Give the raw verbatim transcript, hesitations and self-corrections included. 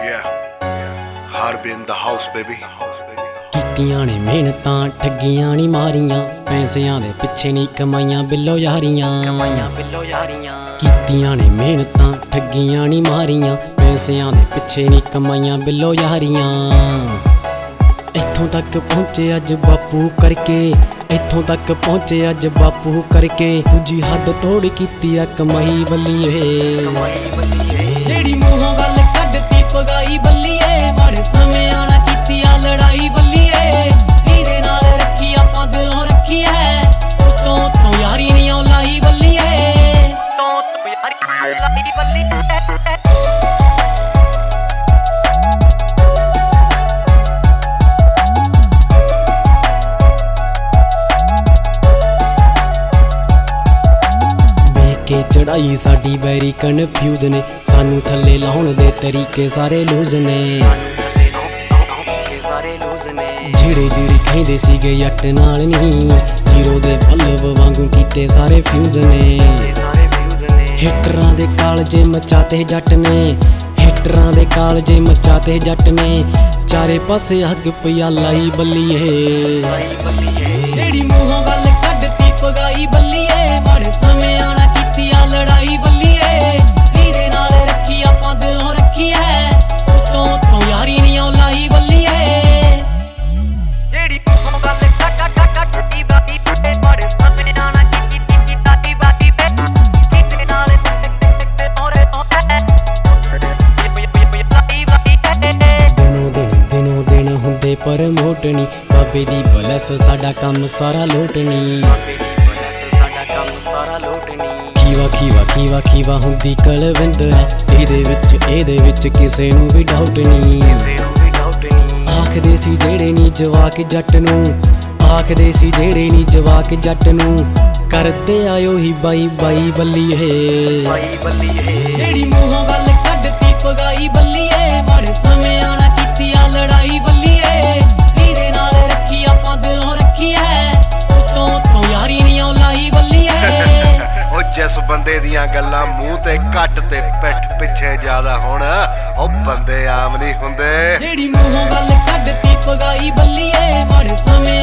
Harbi in the house, baby. ਕੀਤੀਆਂ ਨੇ ਮਿਹਨਤਾਂ ਠੱਗੀਆਂ ਨੀ ਮਾਰੀਆਂ, ਪੈਸਿਆਂ ਦੇ ਪਿੱਛੇ ਨੀ ਕਮਾਈਆਂ ਬਿੱਲੋ ਯਾਰੀਆਂ ਕਮਾਈਆਂ ਬਿੱਲੋ ਯਾਰੀਆਂ ਕੀਤੀਆਂ ਨੇ ਮਿਹਨਤਾਂ ਠੱਗੀਆਂ ਨੀ ਮਾਰੀਆਂ, ਪੈਸਿਆਂ ਦੇ ਪਿੱਛੇ ਨੀ ਕਮਾਈਆਂ ਬਿੱਲੋ ਯਾਰੀਆਂ। ਇੱਥੋਂ ਤੱਕ ਪਹੁੰਚੇ ਅੱਜ ਬਾਪੂ ਕਰਕੇ, ਇੱਥੋਂ ਤੱਕ ਪਹੁੰਚੇ ਅੱਜ ਬਾਪੂ ਕਰਕੇ, ਦੂਜੀ ਹੱਡ ਤੋੜ ਕੀਤੀ ਆ ਕਮਾਈ ਬੱਲੀਏ ਜਿਹੜੀ ਮੂੰਹੋਂ ਗੱਲ ਕੱਢਤੀ ਪਗਾਈ ਬੱਲੀਏ, ਮਾੜੇ ਸਮਿਆਂ ਨਾਲ ਕੀਤੀ ਆ ਲੜਾਈ ਬੱਲੀਏ, ਧੀਰੇ ਨਾਲ ਰੱਖੀ ਆਪਾਂ ਦਿਲੋਂ ਰੱਖੀ ਐ, ਉਤੋਂ ਉਤੋਂ ਯਾਰੀ ਨੀ ਓ ਲਾਈ ਬੱਲੀਏ, ਉਤੋਂ ਉਤੋਂ ਯਾਰੀ ਲਾਈ ਬੱਲੀਏ। ਚੜਾਈ ਸਾਡੀ ਵੈਰੀ ਕਨਫਿਊਜ਼ ਨੇ, ਸਾਨੂੰ ਥੱਲੇ ਲਾਉਣ ਦੇ ਤਰੀਕੇ ਸਾਰੇ ਲੂਜ਼ ਨੇ, ਜਿਹੜੇ ਜਿਹੜੇ ਕਹਿੰਦੇ ਸੀਗੇ ਜੱਟ ਨਾਲ ਨੀ, ਜੀਰੋ ਦੇ ਪੱਲਵ ਵਾਂਗੂ ਕੀਤੇ ਸਾਰੇ ਫਿਊਜ਼ ਨੇ। ਹਿੱਟਰਾਂ ਦੇ ਕਾਲਜੇ ਮਚਾਤੇ ਜੱਟ ਨੇ, ਹਿੱਟਰਾਂ ਦੇ ਕਾਲਜੇ ਮਚਾਤੇ ਜੱਟ ਨੇ, ਚਾਰੇ ਪਾਸੇ ਅੱਗ ਪਿਆ ਲਾਈ ਬੱਲੀਏ ਜਿਹੜੀ ਮੂੰਹੋਂ ਗੱਲ ਕੱਢਤੀ ਪਗਾਈ ਬੱਲੀਏ, ਮਾੜੇ ਸਮਿਆਂ ਨਾਲ ਕੀਤੀ ਆ ਲੜਾਈ ਬੱਲੀਏ, ਧੀਰੇ ਨਾਲ ਰੱਖੀ ਆਪਾਂ ਦਿਲੋਂ ਰੱਖੀ ਐ, ਉਤੋਂ ਉਤੋਂ ਯਾਰੀ ਨੀ ਓ ਲਾਈ ਬੱਲੀਏ ਜਿਹੜੀ ਮੂੰਹੋਂ ਗੱਲ ਕੱਢਤੀ ਬਾਕੀ ਤੇ ਮਾੜੇ ਸਮਿਆਂ ਨਾਲ ਕੀਤੀ ਤਾਤੀ ਬਾਕੀ ਤੇ ਧੀਰੇ ਨਾਲ ਔਰੇ ਦਿਨੋਂ ਦਿਨ ਦਿਨੋਂ ਦਿਨ ਹੁੰਦੇ ਪ੍ਰਮੋਟਣੀ, ਬਾਬੇ ਦੀ ਬਲੈਸ ਸਾਡਾ ਕੰਮ ਸਾਰਾ ਲੋਟਣੀ, ਖੀਵਾ ਖੀਵਾ ਖੀਵਾ ਖੀਵਾ ਹੁੰਦੀ ਕਲਵਿੰਦਰਾ, ਇਹਦੇ ਵਿੱਚ ਇਹਦੇ ਵਿੱਚ ਕਿਸੇ ਨੂੰ ਵੀ ਡਾਊਟ ਨੀ। ਆਖਦੇ ਸੀ ਜਿਹੜੇ ਨੀ ਜਵਾਕ ਜੱਟ ਨੂੰ, ਆਖਦੇ ਸੀ ਜਿਹੜੇ ਨੀ ਜਵਾਕ ਜੱਟ ਨੂੰ, ਕਰਦੇ ਆਇਓ ਹੀ ਬਾਈ ਬਾਈ ਬੱਲੀਏ ਜਿਹੜੀ ਮੂੰਹੋਂ ਗੱਲ ਕੱਢਤੀ ਪਗਾਈ ਬੱਲੀਏ, ਮਾੜੇ ਸਮਿਆਂ ਨਾਲ ਕੀਤੀ ਆ ਲੜਾਈ ਬੱਲੀਏ, ਧੀਰੇ ਨਾਲ ਰੱਖੀ ਆਪਾਂ ਦਿਲੋਂ ਰੱਖੀ ਐ, ਉਤੋਂ ਉਤੋਂ ਯਾਰੀ ਨੀ ਓ ਲਾਈ ਬੱਲੀਏ। ਉਹ ਜਿਸ ਬੰਦੇ ਦੀਆਂ ਗੱਲਾਂ ਮੂੰਹ ਤੇ ਘੱਟ ਤੇ ਪਿੱਠ ਪਿੱਛੇ ਜ਼ਿਆਦਾ ਹੋਣ, ਉਹ ਬੰਦੇ ਆਮ ਨਹੀਂ ਹੁੰਦੇ। ਜਿਹੜੀ ਮੂੰਹੋਂ ਗੱਲ ਕੱਢਤੀ ਪਗਾਈ ਬੱਲੀਏ, ਮਾੜੇ ਸਮੇਂ